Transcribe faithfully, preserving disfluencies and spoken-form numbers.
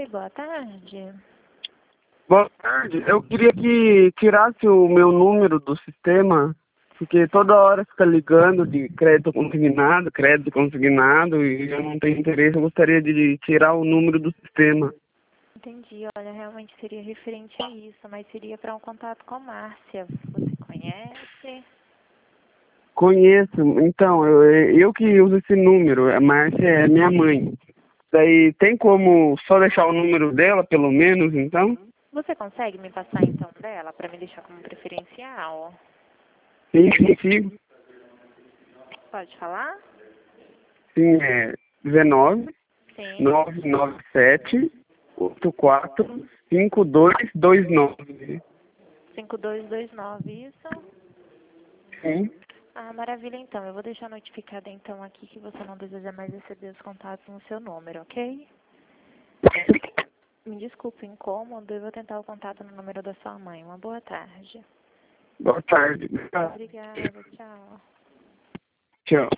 Oi, boa tarde. Boa tarde. Eu queria que tirasse o meu número do sistema, porque toda hora fica ligando de crédito consignado, crédito consignado, e eu não tenho interesse. Eu gostaria de tirar o número do sistema. Entendi. Olha, realmente seria referente a isso, mas seria para um contato com a Márcia. Você conhece? Conheço. Então, eu, eu que uso esse número. A Márcia é minha mãe. Daí tem como só deixar o número dela, pelo menos, então? Você consegue me passar então dela para me deixar como preferencial? Sim, consigo. Pode falar? Sim, é dezenove, Sim. nove nove sete, oito quatro, cinco dois dois nove. cinco dois dois nove, isso? Sim. Ah, maravilha, então. Eu vou deixar notificada então aqui que você não deseja mais receber os contatos no seu número, ok? Me desculpe o incômodo, eu vou tentar o contato no número da sua mãe. Uma boa tarde. Boa tarde. Obrigada, tchau. Tchau.